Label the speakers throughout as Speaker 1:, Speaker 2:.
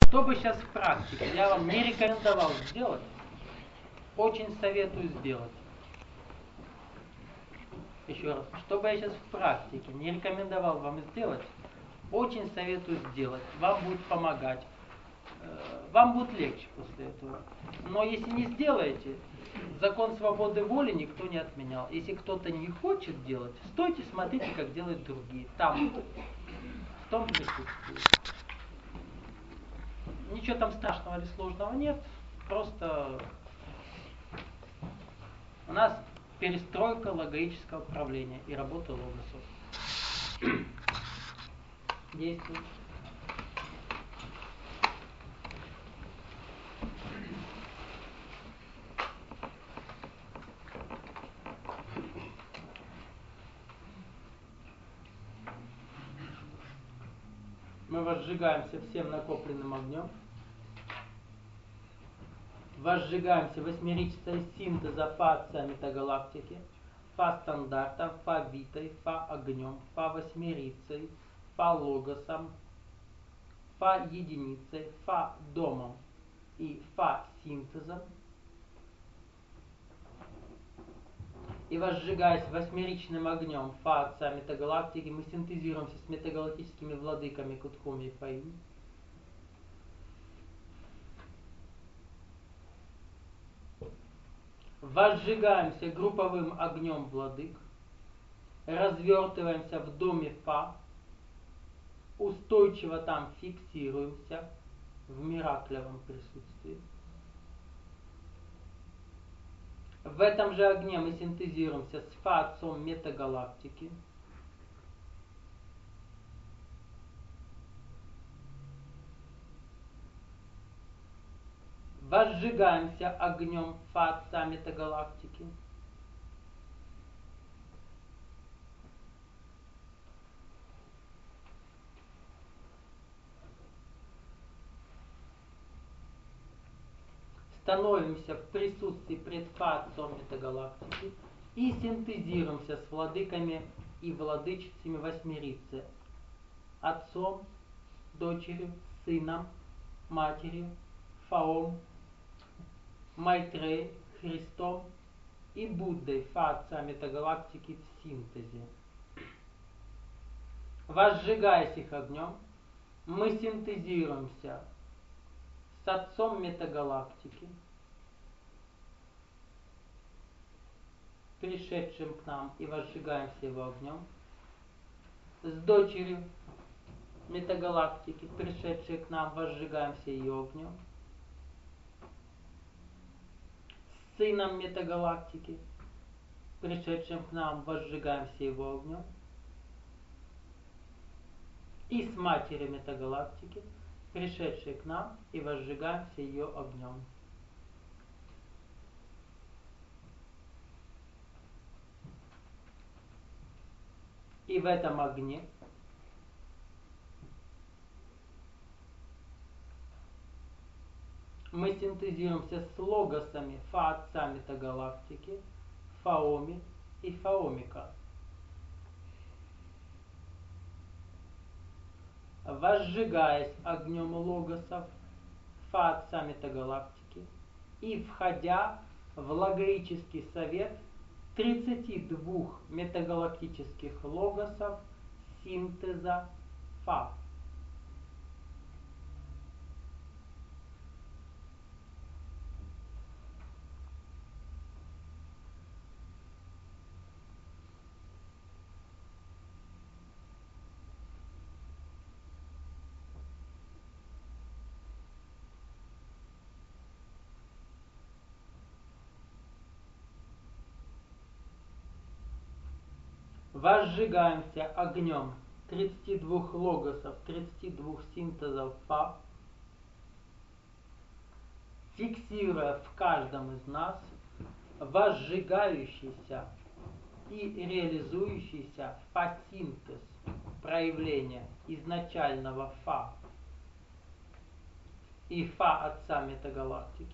Speaker 1: Что бы сейчас в практике я вам не рекомендовал сделать, очень советую сделать. Еще раз, что бы я сейчас в практике не рекомендовал вам сделать, очень советую сделать. Вам будет помогать. Вам будет легче после этого. Но если не сделаете, закон свободы воли никто не отменял. Если кто-то не хочет делать, стойте, смотрите, как делают другие. Там, в том присутствии. Ничего там страшного или сложного нет. Просто у нас перестройка логического управления и работа логосов. Действует. Мы возжигаемся всем накопленным огнем. Возжигаемся восьмеричной синтеза фа отца метагалактики, фа стандартом, фа битой, фа огнем, фа восьмерицей, фа логосом, фа единицей, фа домом и фа синтезом. И возжигаясь восьмеричным огнем фа отца метагалактики, мы синтезируемся с метагалактическими владыками Кутхуми и Фаим. Возжигаемся групповым огнем владык, развертываемся в доме Фа, устойчиво там фиксируемся в мираклевом присутствии. В этом же огне мы синтезируемся с Фа отцом метагалактики. Возжигаемся огнем Фа отца метагалактики. Становимся в присутствии пред Фа отцом метагалактики и синтезируемся с владыками и владычицами восьмерицы, отцом, дочерью, сыном, матерью, Фаом, Майтрей, Христом и Буддой, Фа отца метагалактики в синтезе. Возжигаясь их огнем, мы синтезируемся с отцом метагалактики, пришедшим к нам, и возжигаемся его огнем, с дочерью метагалактики, пришедшей к нам, возжигаемся ее огнем, с сыном метагалактики, пришедшим к нам, возжигаемся его огнем, и с матерью метагалактики, пришедшей к нам, и возжигаемся ее огнем. И в этом огне мы синтезируемся с логосами Фа отца метагалактики, Фаоми и Фаомика. Возжигаясь огнем логосов Фа отца метагалактики и входя в логоический совет 32 метагалактических логосов синтеза Фа. Возжигаемся огнем 32 логосов, 32 синтезов Фа, фиксируя в каждом из нас возжигающийся и реализующийся Фа-синтез, проявление изначального Фа и Фа отца метагалактики.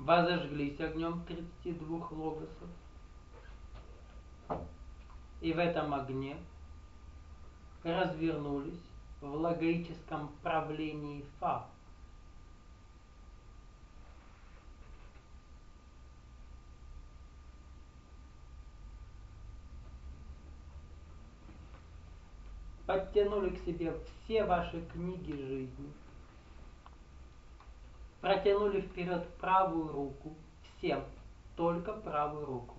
Speaker 1: возожглись огнем 32 логосов, и в этом огне развернулись в логоическом правлении Фа. Подтянули к себе все ваши книги жизни, протянули вперед правую руку, всем, только правую руку,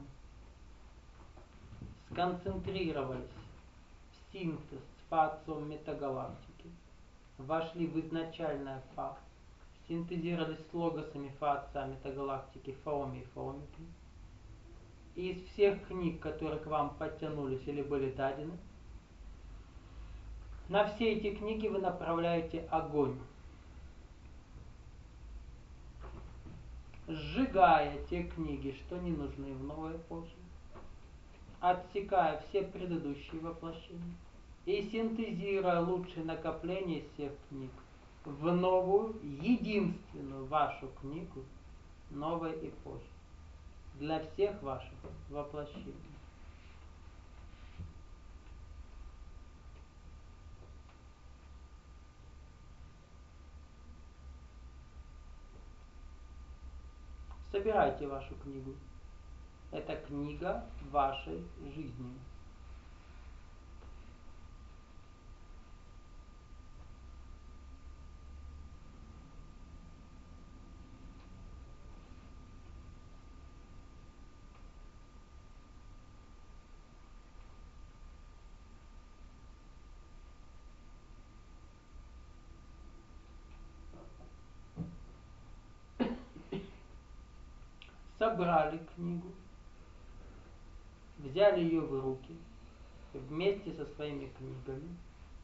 Speaker 1: сконцентрировались в синтез с Фа-отцом метагалактики, вошли в изначальное Фа, синтезировались с логосами Фа-отца метагалактики Фаоми и Фаомикой, и из всех книг, которые к вам подтянулись или были дадены, на все эти книги вы направляете огонь, сжигая те книги, что не нужны в новой эпохе, отсекая все предыдущие воплощения и синтезируя лучшие накопления всех книг в новую, единственную вашу книгу новой эпохи для всех ваших воплощений. Собирайте вашу книгу. Это книга вашей жизни. Собрали книгу, взяли ее в руки вместе со своими книгами.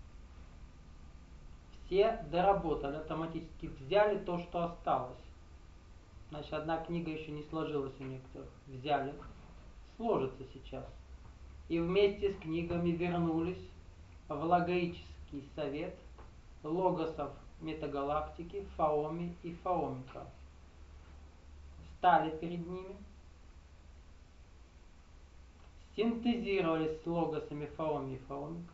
Speaker 1: Все доработали, автоматически взяли то, что осталось. Значит, одна книга еще не сложилась у некоторых. Взяли, сложится сейчас. И вместе с книгами вернулись в логоический совет логосов метагалактики Фаоми и Фаомика. Стали перед ними, синтезировались с логосами Фаоми и Фаомика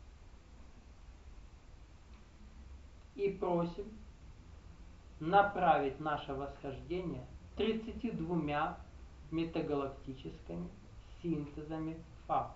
Speaker 1: и просим направить наше восхождение 32 метагалактическими синтезами Фа.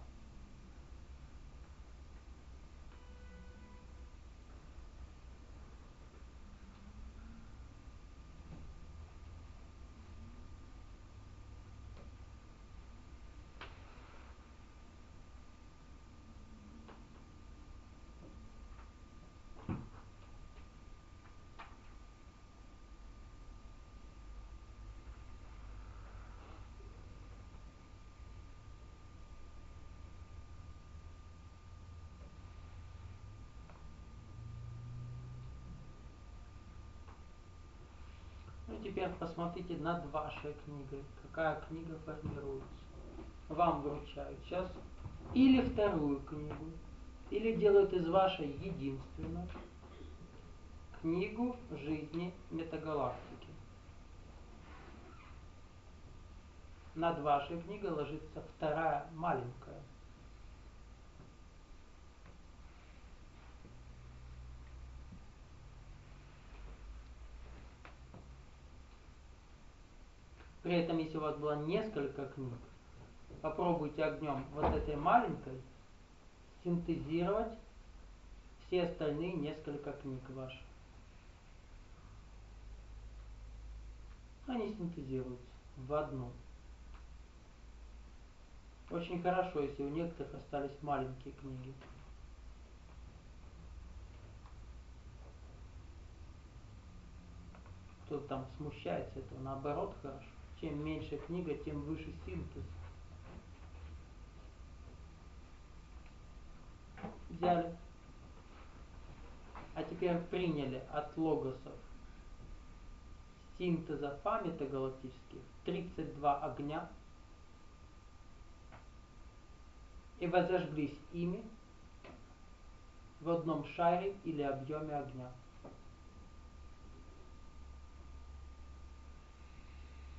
Speaker 1: Ну и теперь посмотрите над вашей книгой, какая книга формируется. Вам вручают сейчас или вторую книгу, или делают из вашей единственную книгу жизни метагалактики. Над вашей книгой ложится вторая маленькая. При этом, если у вас было несколько книг, попробуйте огнем вот этой маленькой синтезировать все остальные несколько книг ваших. Они синтезируются в одну. Очень хорошо, если у некоторых остались маленькие книги. Кто-то там смущается этого, наоборот, хорошо. Чем меньше книга, тем выше синтез. Взяли. А теперь приняли от логосов синтеза Фа метагалактических 32 огня и возожглись ими в одном шаре или объеме огня.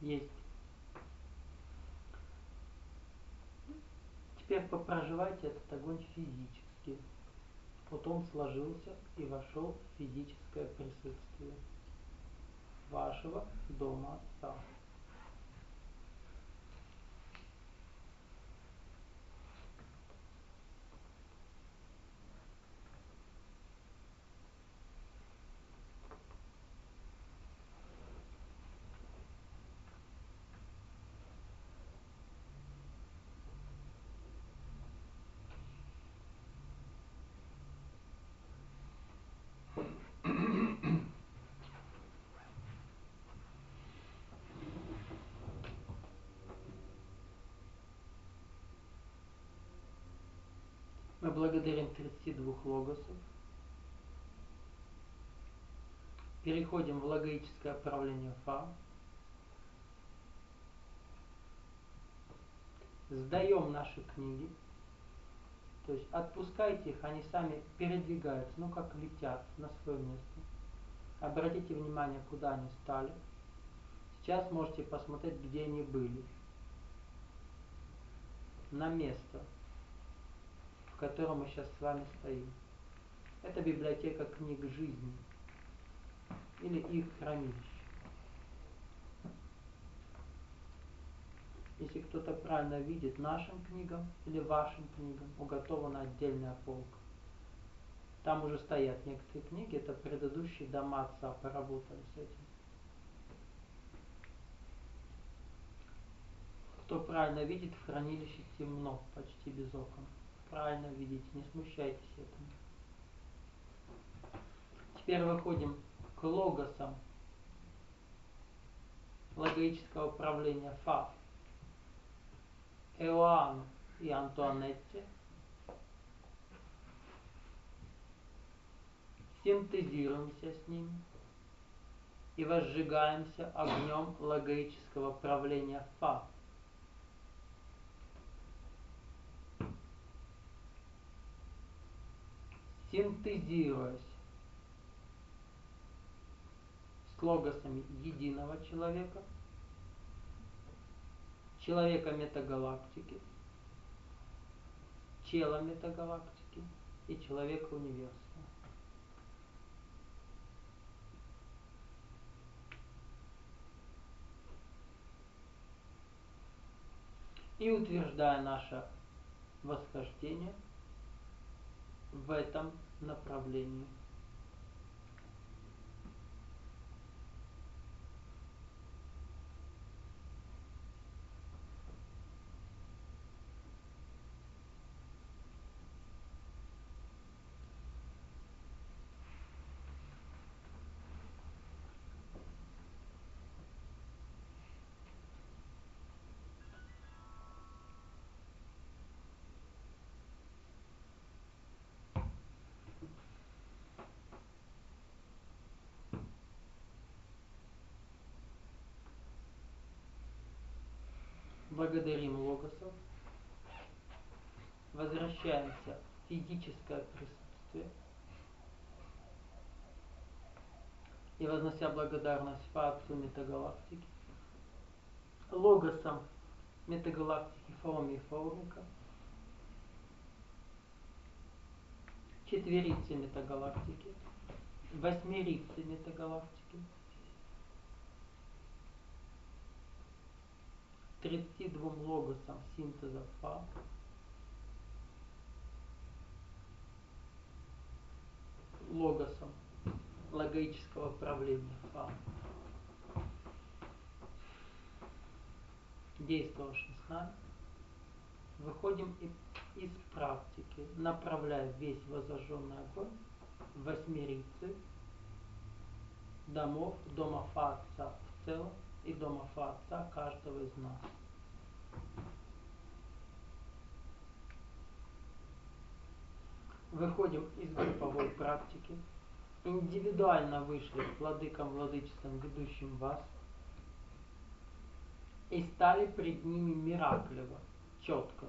Speaker 1: Есть. Теперь попроживайте этот огонь физически. Вот он сложился и вошел в физическое присутствие вашего дома Отца. Мы благодарим 32 логосов. Переходим в логическое правление Фа. Сдаем наши книги. То есть отпускайте их, они сами передвигаются, ну как летят на свое место. Обратите внимание, куда они стали. Сейчас можете посмотреть, где они были. На место, в котором мы сейчас с вами стоим. Это библиотека книг жизни. Или их хранилище. Если кто-то правильно видит нашим книгам или вашим книгам, уготована отдельная полка. Там уже стоят некоторые книги, это предыдущие дома Отца поработали с этим. Кто правильно видит, в хранилище темно, почти без окон. Правильно видите, не смущайтесь этому. Теперь выходим к логосам логического управления Фа. Иоанну и Антуанетте. Синтезируемся с ними и возжигаемся огнем логического правления Фа. Синтезируясь с логосами единого человека, человека метагалактики, чела метагалактики и человека универсума. И утверждая наше восхождение в этом направлении. Благодарим логосов. Возвращаемся в физическое присутствие. И вознося благодарность Фа Отцу метагалактики, логосам метагалактики Фауми и Фаумика, четверицы метагалактики, восьмерицы метагалактики, 32 логосам синтеза Фа, логосам логического правления Фа, действовавшим с нами, выходим из практики, направляя весь возожженный огонь в восьмерицы домов, дома Фа Отца в целом и дома Фа Отца каждого из нас. Выходим из групповой практики, индивидуально вышли к владыкам, владычествам, ведущим вас, и стали пред ними мираклево, четко.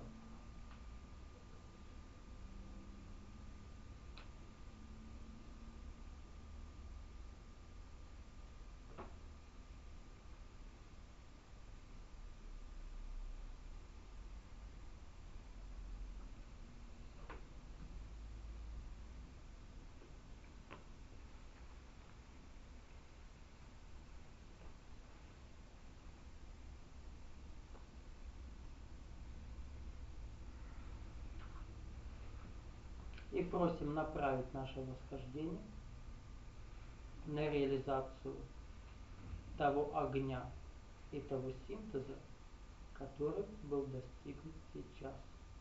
Speaker 1: и просим направить наше восхождение на реализацию того огня и того синтеза, который был достигнут сейчас.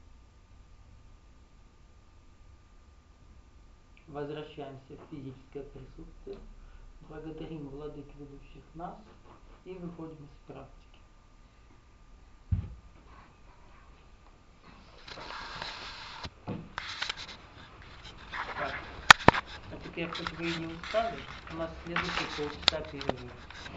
Speaker 1: Возвращаемся в физическое присутствие, благодарим владык, ведущих нас, и выходим из практики. Так, а теперь, хоть вы и не устали, у нас следующие полчаса перерыв.